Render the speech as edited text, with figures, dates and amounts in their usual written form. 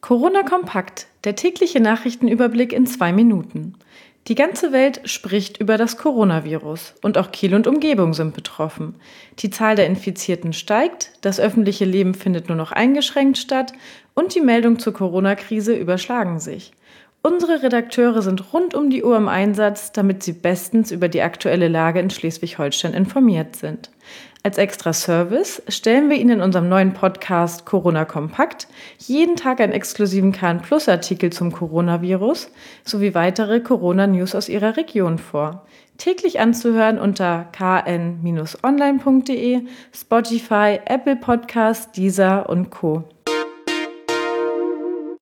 Corona Kompakt, der tägliche Nachrichtenüberblick in 2 Minuten. Die ganze Welt spricht über das Coronavirus und auch Kiel und Umgebung sind betroffen. Die Zahl der Infizierten steigt, das öffentliche Leben findet nur noch eingeschränkt statt und die Meldungen zur Corona-Krise überschlagen sich. Unsere Redakteure sind rund um die Uhr im Einsatz, damit sie bestens über die aktuelle Lage in Schleswig-Holstein informiert sind. Als extra Service stellen wir Ihnen in unserem neuen Podcast Corona Kompakt jeden Tag einen exklusiven KN-Plus-Artikel zum Coronavirus sowie weitere Corona-News aus Ihrer Region vor. Täglich anzuhören unter kn-online.de, Spotify, Apple Podcasts, Deezer und Co.